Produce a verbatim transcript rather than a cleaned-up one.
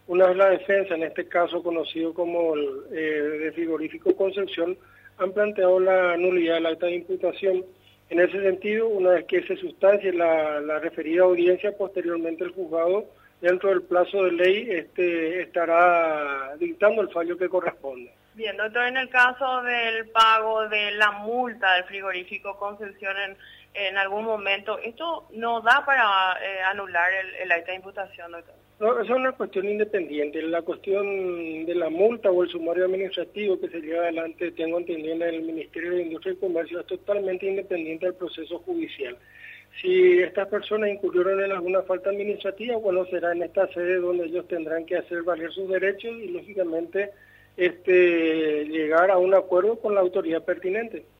Una vez la defensa, en este caso conocido como el eh, de frigorífico Concepción, han planteado la nulidad del acta de imputación. En ese sentido, una vez que se sustancie la, la referida audiencia, posteriormente el juzgado, dentro del plazo de ley, este, estará dictando el fallo que corresponde. Bien, doctor, en el caso del pago de la multa del frigorífico Concepción en, en algún momento, ¿esto no da para eh, anular el, el acta de imputación, doctor? No, esa es una cuestión independiente. La cuestión de la multa o el sumario administrativo que se lleva adelante, tengo entendido, en el Ministerio de Industria y Comercio, es totalmente independiente del proceso judicial. Si estas personas incurrieron en alguna falta administrativa, bueno, será en esta sede donde ellos tendrán que hacer valer sus derechos y, lógicamente, este, llegar a un acuerdo con la autoridad pertinente.